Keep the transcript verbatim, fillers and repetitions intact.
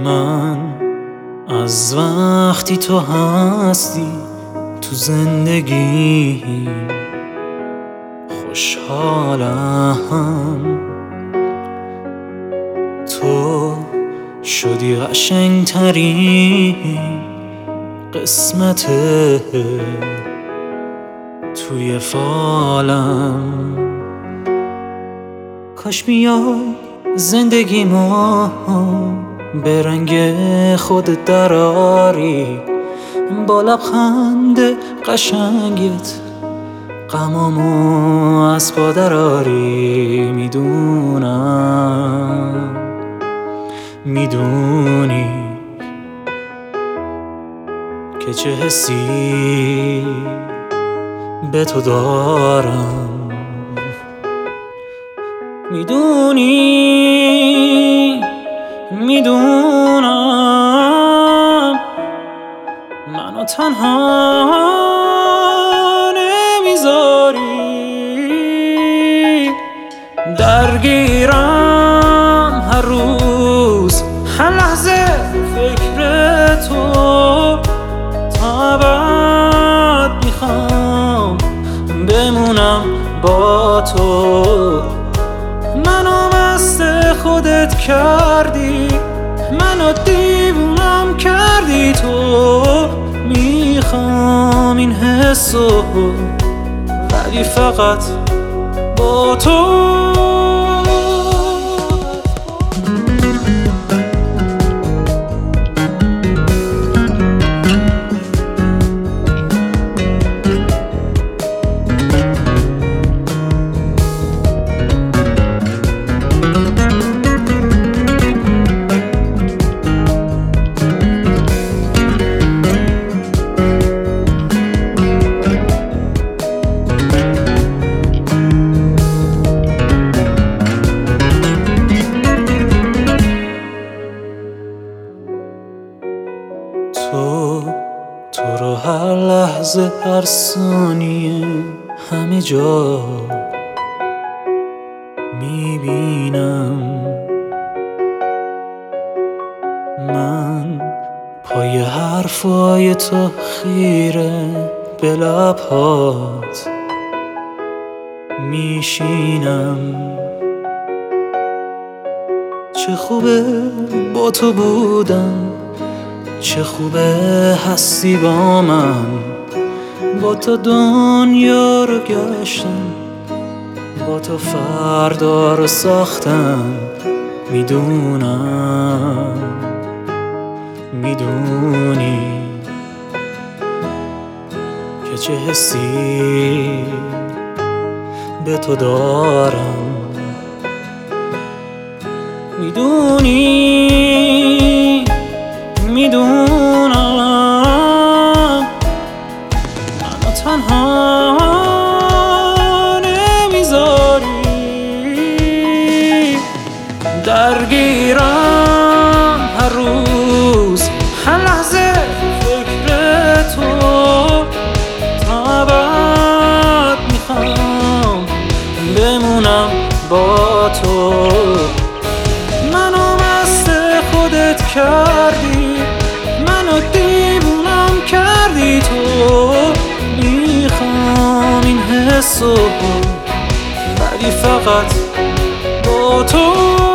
من از وقتی تو هستی تو زندگی خوشحالم. تو شدی قشنگترین قسمت توی فالم. کاش بیای زندگی ما به رنگ خودت دراری، با لبخند قشنگت غمامو از پا دراری. میدونم میدونی که چه حسی به تو دارم. میدونی میدونم منو تنها نمیذاری، درگیرم هر روز هر لحظه فکر تو، تا ابد میخوام بمونم با تو. منو مست خودت کردی، منو دیوونم کردی تو. میخوام این حسو ولی فقط با تو. تو تو رو هر لحظه هر ثانیه همه جا میبینم. من پای حرفای تو خیره به لبهات میشینم. چه خوبه با تو بودم، چه خوبه هستی با من. با تو دنیا رو گشتم، با تو فردا رو ساختم. میدونم میدونی که چه حسی به تو دارم. میدونی میدونم منو تنها نمیذاری، درگیرم هر روز هر لحظه فکر تو، تا ابد میخوام بمونم با تو. منو مست خودت کردی، منو دیوونم کردی تو. میخوام این حسو ولی فقط با تو.